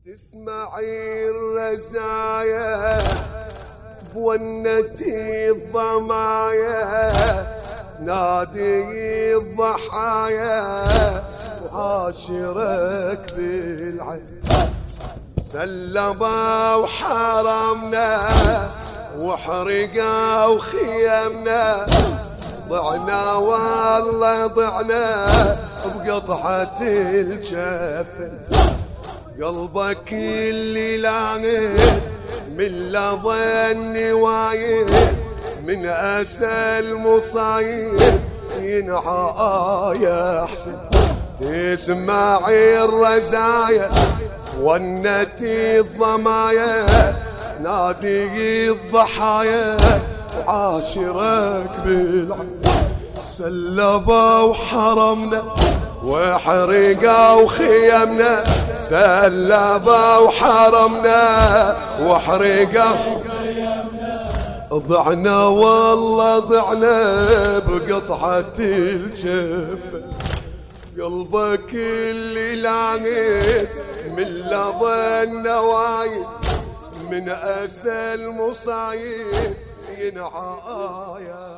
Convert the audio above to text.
تسمعي الرزايا بونتي الضمايا نادي الضحايا وعاشرك بالعين سلبا وحرمنا وحرقا وخيمنا ضعنا والله ضعنا بقطعة الجفن قلبك اللي لعنت من لظن وايد من أسى المصايب ينعى يا حسن تسمعي الرزايا ونتي الضمايا نادي الضحايا وعاشرك بالعين سلبا وحرمنا وحرقا وخيمنا سلبا وحرمنا وحرقا ضعنا والله ضعنا بقطعة الجفن قلبك اللي لعنت من لظى النوايب من أسى المصايب ينعى